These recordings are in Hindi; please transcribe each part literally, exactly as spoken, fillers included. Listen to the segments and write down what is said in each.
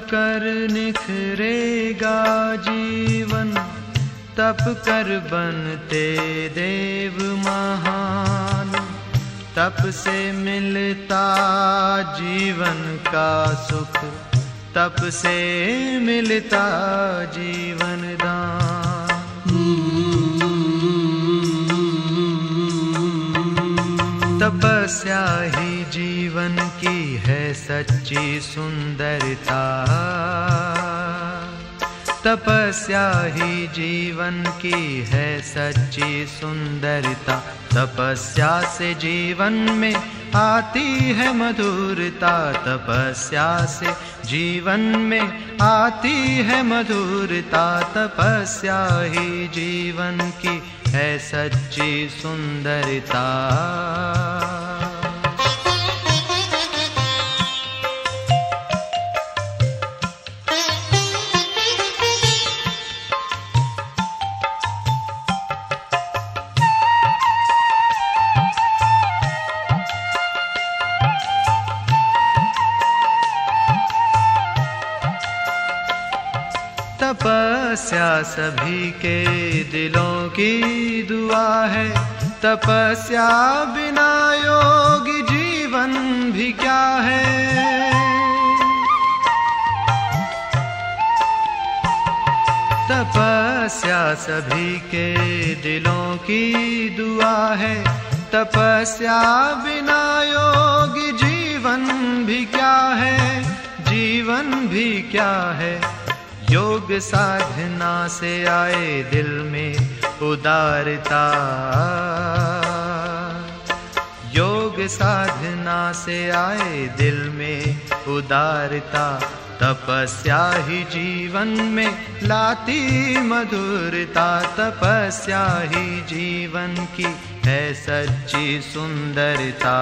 कर निखरेगा जीवन, तप कर बनते देव महान। तप से मिलता जीवन का सुख, तप से मिलता जीवन दान। तपस्या ही जीवन की है सच्ची सुंदरता, तपस्या ही जीवन की है सच्ची सुंदरता। तपस्या से जीवन में आती है मधुरता, तपस्या से जीवन में आती है मधुरता। तपस्या ही जीवन की है सच्ची सुंदरता। तपस्या सभी के दिलों की दुआ है, तपस्या बिना योगी जीवन भी क्या है। तपस्या सभी के दिलों की दुआ है, तपस्या बिना योगी जीवन भी क्या है, जीवन भी क्या है। योग साधना से आए दिल में उदारता, योग साधना से आए दिल में उदारता। तपस्या ही जीवन में लाती मधुरता, तपस्या ही जीवन की है सच्ची सुंदरता।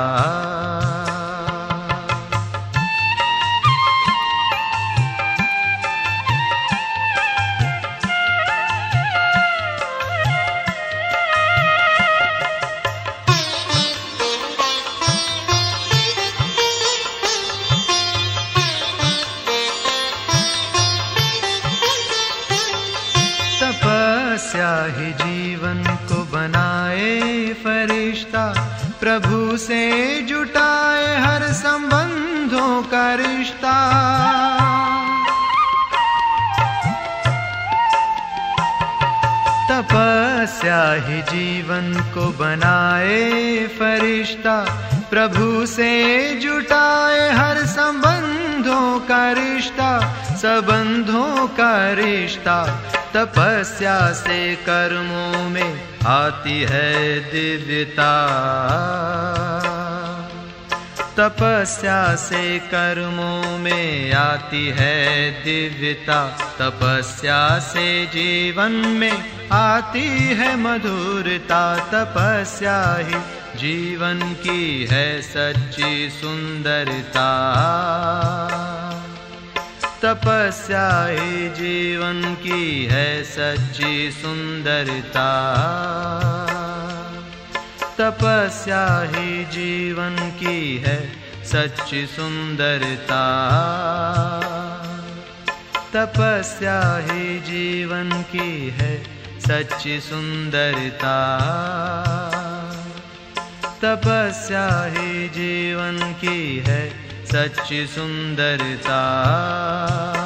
तपस्या ही जीवन को बनाए फरिश्ता, प्रभु से जुटाए हर संबंधों का रिश्ता। तपस्या ही जीवन को बनाए फरिश्ता, प्रभु से जुटाए हर संबंधों का रिश्ता, संबंधों का रिश्ता। तपस्या से कर्मों में आती है दिव्यता, तपस्या से कर्मों में आती है दिव्यता। तपस्या से जीवन में आती है मधुरता, तपस्या ही जीवन की है सच्ची सुंदरता। तपस्या ही जीवन की है सच्ची सुंदरता, तपस्या ही जीवन की है सच्ची सुंदरता। तपस्या ही जीवन की है सच्ची सुंदरता, तपस्या ही जीवन की है सच्ची सुंदरता।